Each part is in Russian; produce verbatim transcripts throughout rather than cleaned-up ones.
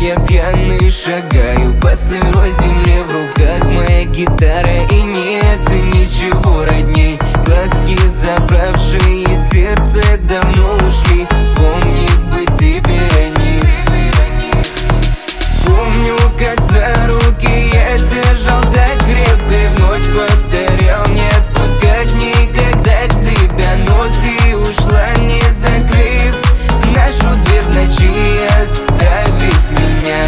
я пьяный шагаю по сырой земле, в руках моя гитара, и нет ничего родней. Глазки, забравшие сердце, давно ушли. Вспомнить бы теперь о них. Помню, как за руки я держал так крепко и вновь повторял: не отпускать никогда тебя. Но ты ушла, не закрыв нашу дверь в ночи, оставив меня.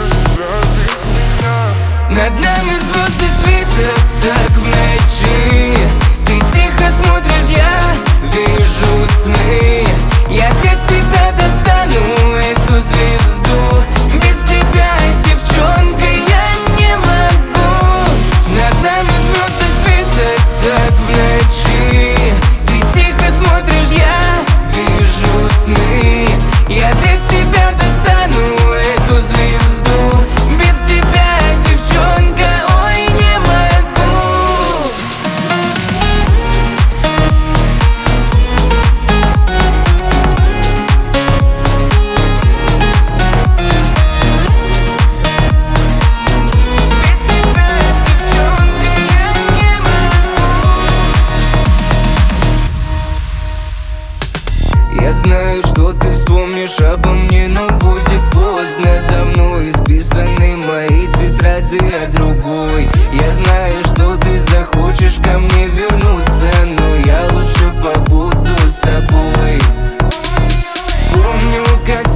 Над нами звезды светят так в ночи. Ты тихо смотришь, я вижу сны. Я для тебя достану эту звезду. Без тебя, девчонка, я не могу. Над нами звезды светят так в ночи. Ты тихо смотришь, я вижу сны. Я для тебя достану эту звезду. Без тебя, девчонка, ой, не могу. Без тебя, девчонка, я не могу. Я знаю, что ты вспомнишь обо мне, но будет поздно. Давно исписаны мои тетради о другой. Я знаю, что ты захочешь ко мне вернуться, но я лучше побуду с собой. Помню, как